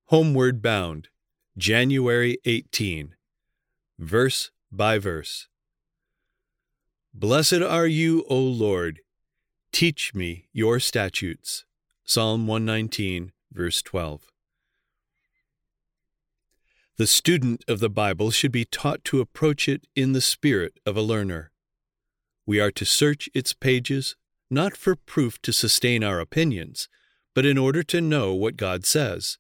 Homeward Bound, January 18, verse by verse. Blessed are you, O Lord. Teach me your statutes. Psalm 119, verse 12. The student of the Bible should be taught to approach it in the spirit of a learner. We are to search its pages, not for proof to sustain our opinions, but in order to know what God says.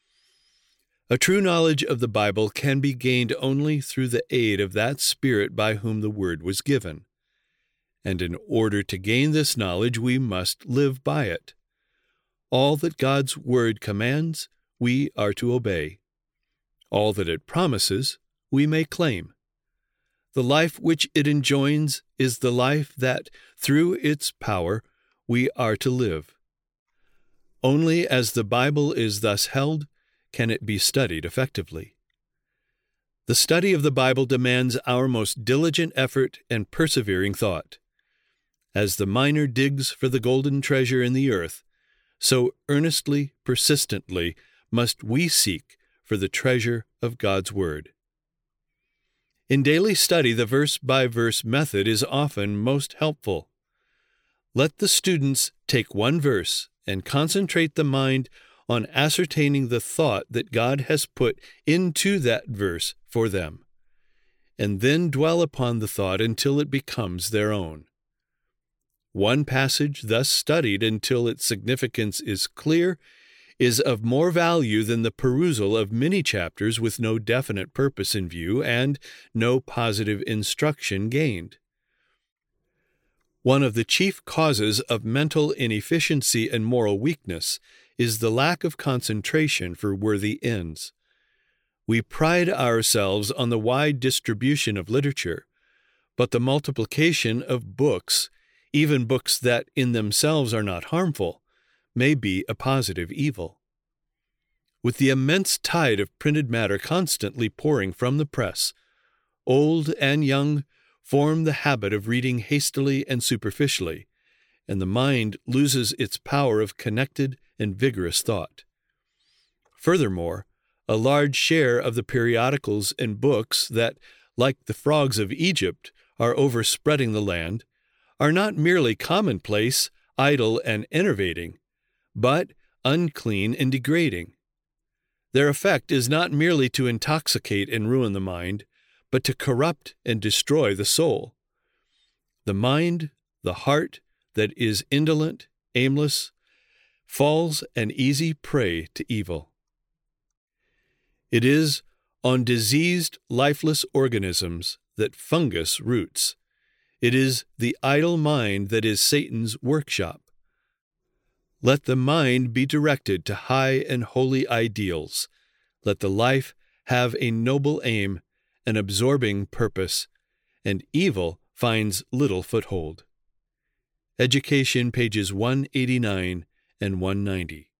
A true knowledge of the Bible can be gained only through the aid of that Spirit by whom the Word was given. And in order to gain this knowledge, we must live by it. All that God's Word commands, we are to obey. All that it promises, we may claim. The life which it enjoins is the life that, through its power, we are to live. Only as the Bible is thus held, can it be studied effectively. The study of the Bible demands our most diligent effort and persevering thought. As the miner digs for the golden treasure in the earth, so earnestly, persistently must we seek for the treasure of God's Word. In daily study, the verse-by-verse method is often most helpful. Let the students take one verse and concentrate the mind on ascertaining the thought that God has put into that verse for them, and then dwell upon the thought until it becomes their own. One passage thus studied until its significance is clear is of more value than the perusal of many chapters with no definite purpose in view and no positive instruction gained. One of the chief causes of mental inefficiency and moral weakness is the lack of concentration for worthy ends. We pride ourselves on the wide distribution of literature, but the multiplication of books, even books that in themselves are not harmful, may be a positive evil. With the immense tide of printed matter constantly pouring from the press, old and young form the habit of reading hastily and superficially, and the mind loses its power of connected and vigorous thought. Furthermore, a large share of the periodicals and books that, like the frogs of Egypt, are overspreading the land, are not merely commonplace, idle, and enervating, but unclean and degrading. Their effect is not merely to intoxicate and ruin the mind, but to corrupt and destroy the soul. The mind, the heart that is indolent, aimless, falls an easy prey to evil. It is on diseased, lifeless organisms that fungus roots. It is the idle mind that is Satan's workshop. Let the mind be directed to high and holy ideals. Let the life have a noble aim, an absorbing purpose, and evil finds little foothold. Education, pages 189 and 190.